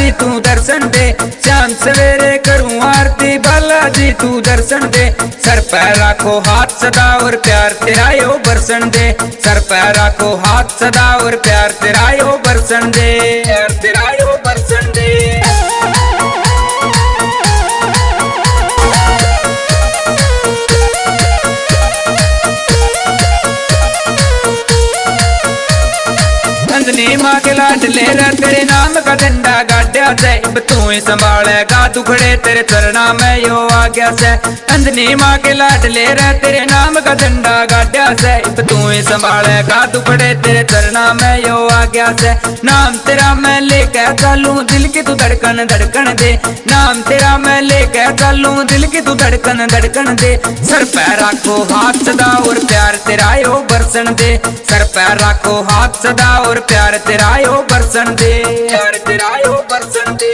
जी तू दर्शन दे, शाम सवेरे करूं आरती बालाजी तू दर्शन दे। सर पर रखो हाथ सदा और प्यार तेरा यो बरसन दे, सर पर रखो हाथ सदा और प्यार तेरा यो बरसन दे, प्यार तेरा यो बरसन दे। अंजनी माँ के लाडले रे तेरे नाम का झंडा गाड्या से, अब तू ही संभालेगा दुखड़े तेरे चरणा में यो आ गया से। अंजनी माँ के लाडले रे तेरे नाम का झंडा गाड्या से, अब तू ही संभालेगा दुखड़े तेरे चरणा में यो आ गया से। नाम तेरा मैं लेके चलूं दिल की तू धड़कन धड़कन दे, नाम तेरा मैं लेके चलूं दिल की तू धड़कन धड़कन दे। सर पे रखो हाथ सदा और प्यार तेरा यो बरसन दे, सर पे रखो हाथ सदा और प्यार तेरा यो बरसन दे, प्यार तेरा यो बरसन दे।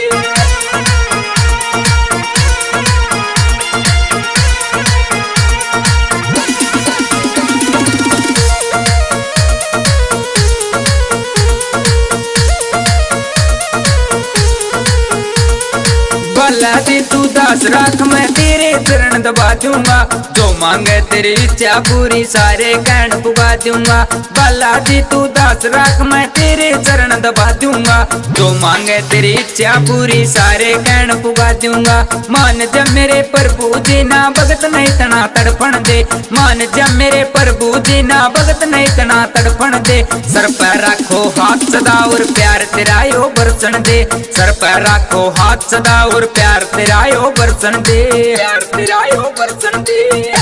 बालाजी तू दास राख मैं तेरे चरण दबा दूंगा, जो मांगे तेरी इच्छा पूरी सारे कहन पुगा दूंगा। बालाजी तू दास राख मैं तेरे चरण दबा दूंगा, जो मांगे तेरी इच्छा पूरी सारे कहन पुगा दूंगा। मान जब मेरे प्रभु जी ना भगत नहीं तना तड़पण दे, मान जब मेरे प्रभु जी ना भगत नहीं तना तड़पण दे। सर पर रखो हाथ सदा और प्यार तेरा यो बरसन दे, सर पर रखो हाथ सदा और प्यार तेरा यो बरसन दे, प्यार तेरा यो बरसन दे।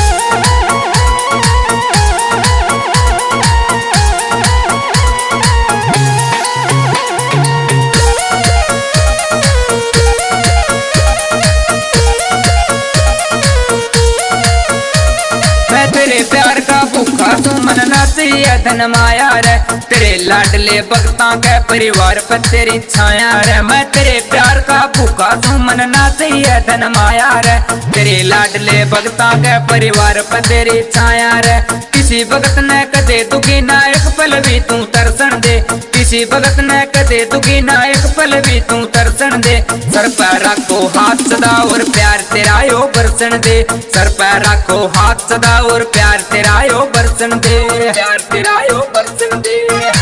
मैं तेरे प्यार का भूखा तू मन नाची है धन माया रे, तेरे लाडले भक्तां के परिवार पर तेरी छाया रे। मैं तेरे प्यार का भूखा तू मन नाची है धन माया रे, तेरे लाडले भक्तां के परिवार पर तेरी छाया रे। किसी भगत ने कदे दुखी ना एक पल भी तू तरसन दे, किसी भगत ने कदे दुखी ना एक पल भी तू तरसन दे। सर पर रखो हाथ सदा और प्यार तेरा यो बरसन दे, सर पर रखो हाथ सदा और प्यार तेरा यो बरसन दे, प्यार तेरा यो बरसन दे।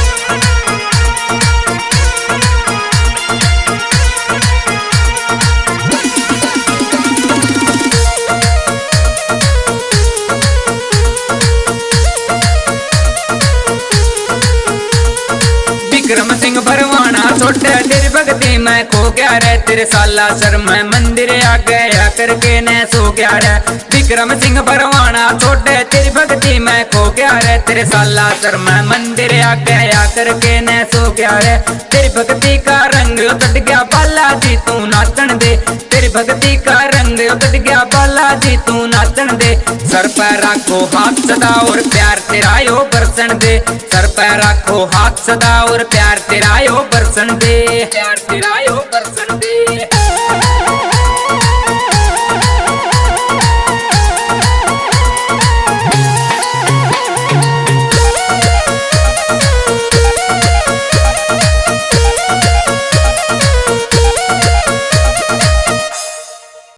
विक्रम सिंह भरवाना छोटे तेरी भक्ति में खो गया रे, तेरे साला सर में मंदिर आ गया करके ने सो गया रे। विक्रम सिंह भरवाना छोटे तेरी भक्ति में खो गया रे, तेरे साला सर में मंदिर आ गया करके ने सो गया रे। तेरी भक्ति का रंग उतट गया बालाजी तू नाचन दे, तेरी भक्ति का रंग उतट गया बालाजी तू नाचन दे। सर पर रखो हाथ सदा और प्यार तेरा यो बरसन दे, सर पर रखो हाथ सदा और प्यार तेरा यो बरसन दे, प्यार तेरा यो बरसन